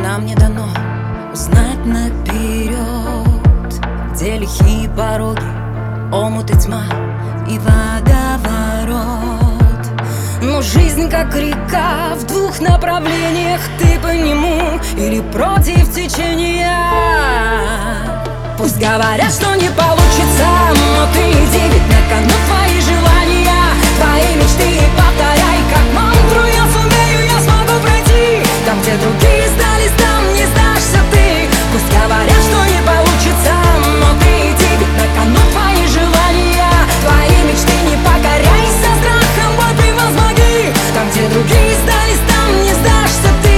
Нам не дано узнать наперед, где лихие пороги, омут и тьма и водоворот. Но жизнь как река в двух направлениях, ты по нему или против течения. Пусть говорят, что не получится, но ты иди, ведь на кону твои желания, твои мечты. Повторяй как мантру: я сумею, я смогу пройти. Там, где другие сдались, там не сдашься ты. Пусть говорят, что не получится, но ты иди, ведь на кону твои желания, твои мечты. Не покоряйся страхом, бой превозмоги. Там, где другие сдались, там не сдашься ты.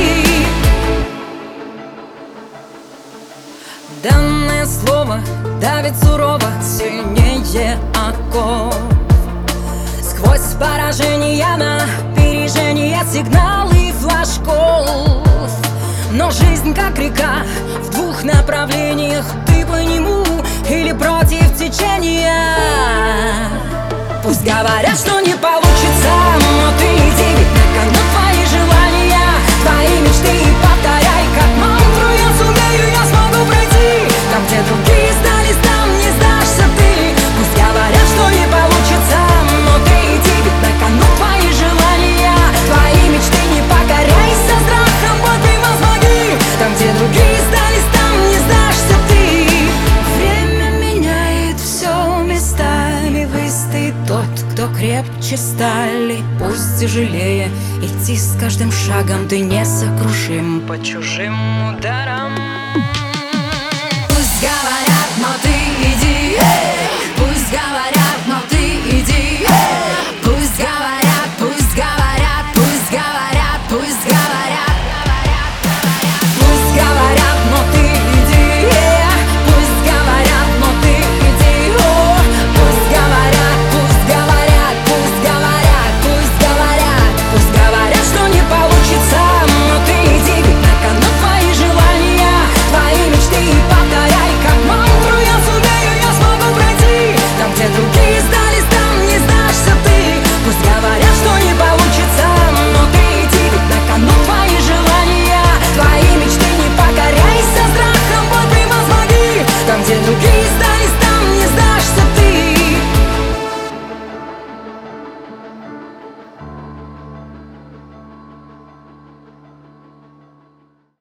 Данное слово давит сурово, сильнее оков. Сквозь поражения на опережение, сигналы флажков. Но жизнь как река в двух направлениях, ты по нему или против течения. Пусть говорят, что не получится, но ты иди, ведь на кону твои желания, твои мечты. Повторяй как мантру: я сумею, я смогу пройти. Там, где другие сдались, там не сдашься ты. Пусть говорят, что не получится, но ты иди, ведь на кону твои желания, твои мечты. Не покоряйся страхом, бой превозмоги. Там, где другие сдались, там не сдашься ты. Время меняет все местами, выстоит тот, кто крепче стали. Пусть тяжелее идти с каждым шагом, ты несокрушим по чужим ударам. Пусть говорят, но ты иди.